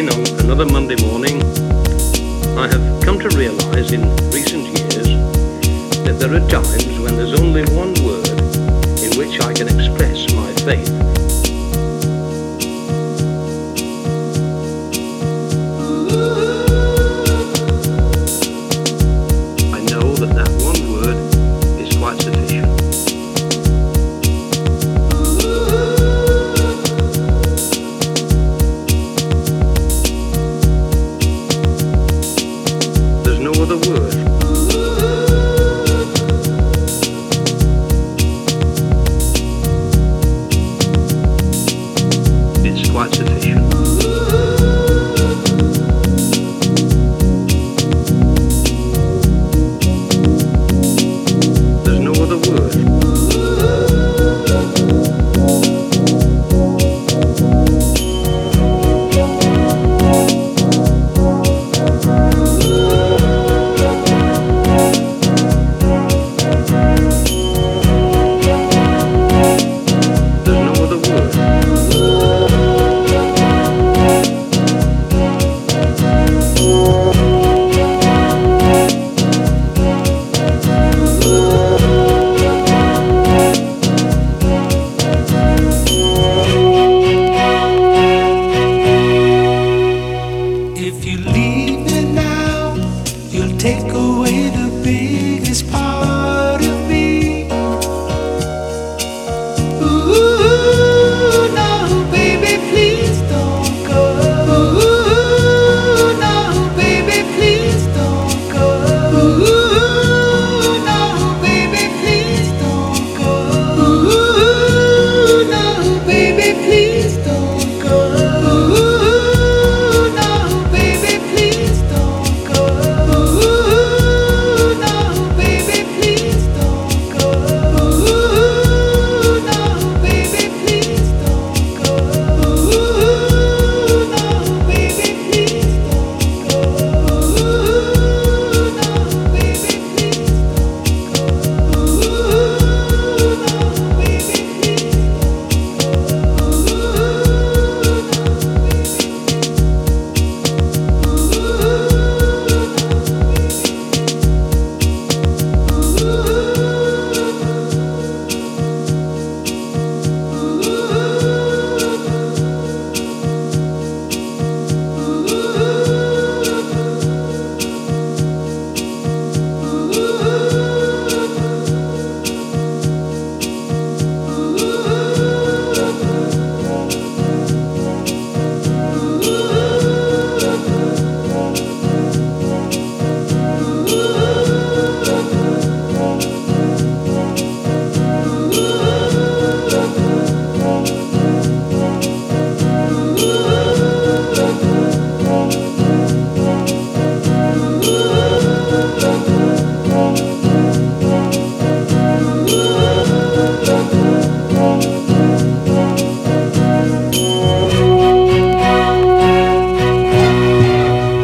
again on another Monday morning. I have come to realise in recent years that there are times when there's only one word in which I can express my faith. I know that that one word is quite sufficient. There's no other word. It's quite sufficient.